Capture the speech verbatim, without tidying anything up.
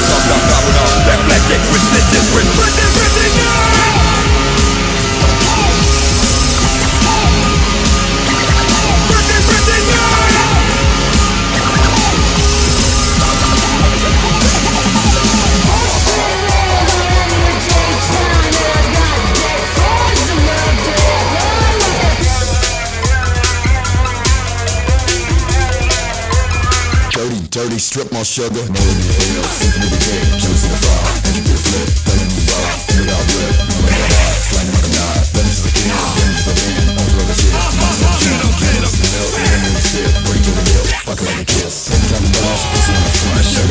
Something coming up, reflecting, twisted, different, pretty, pretty, yeah. Pretty, pretty, yeah. Dirty, dirty, strip my sugar. More than the hell, symphony decay, kills in the fire. Entry to the flip, playing in the bar, in it out rip, no matter high, flying like a knife. Venice is a king, Venice is a man, on the other shit. Monster of king, cannabis in the milk, and then we spit, break to the hill, fuck like a kiss. Every time you bounce, it's on the front.